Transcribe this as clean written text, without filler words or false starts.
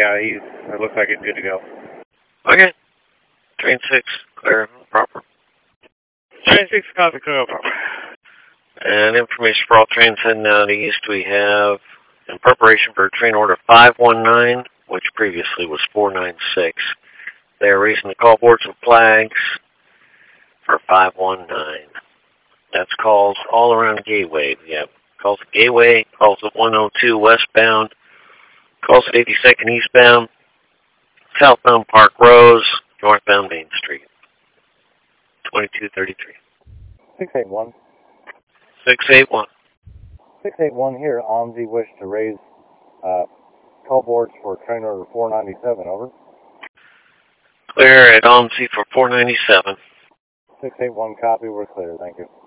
Yeah, it looks like it's good to go. Okay. Train 6, clear, proper. Train 6, copy, clear, proper. And information for all trains heading out east, we have in preparation for train order 519, which previously was 496. They are raising the call boards and flags for 519. That's calls all around Gateway. We have calls at Gateway, calls at 102 westbound, calls at 82nd eastbound, southbound Park Rose, northbound Main Street. 2233. 681. 681. 681 here. OMSI wish to raise call boards for train order 497. Over. Clear at OMSI for 497. 681 copy. We're clear. Thank you.